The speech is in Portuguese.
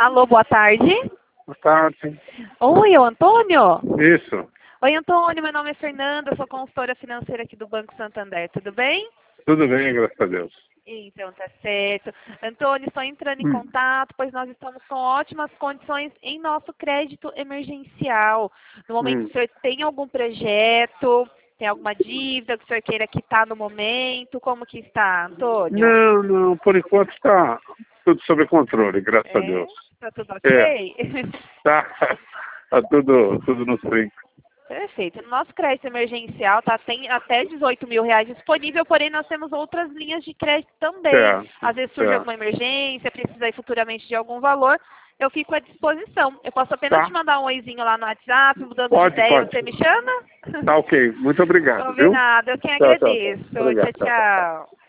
Alô, boa tarde. Boa tarde. Oi, é o Antônio? Isso. Oi, Antônio, meu nome é Fernanda, eu sou consultora financeira aqui do Banco Santander, tudo bem? Tudo bem, graças a Deus. Então, tá certo. Antônio, estou entrando em contato, pois nós estamos com ótimas condições em nosso crédito emergencial. No momento, o senhor tem algum projeto, tem alguma dívida que o senhor queira quitar no momento? Como que está, Antônio? Não, por enquanto está tudo sob controle, graças a Deus. Tá tudo É, ok? tá tudo nos brincos. Perfeito. No nosso crédito emergencial tem até 18 mil reais disponível, porém nós temos outras linhas de crédito também. Às vezes surge alguma emergência, precisa ir futuramente de algum valor, eu fico à disposição. Eu posso apenas te mandar um oizinho lá no WhatsApp, mudando de ideia, você me chama? Tá ok, muito obrigado, viu? Combinado, eu quem Tchau. agradeço. Obrigado, Tchau, tchau.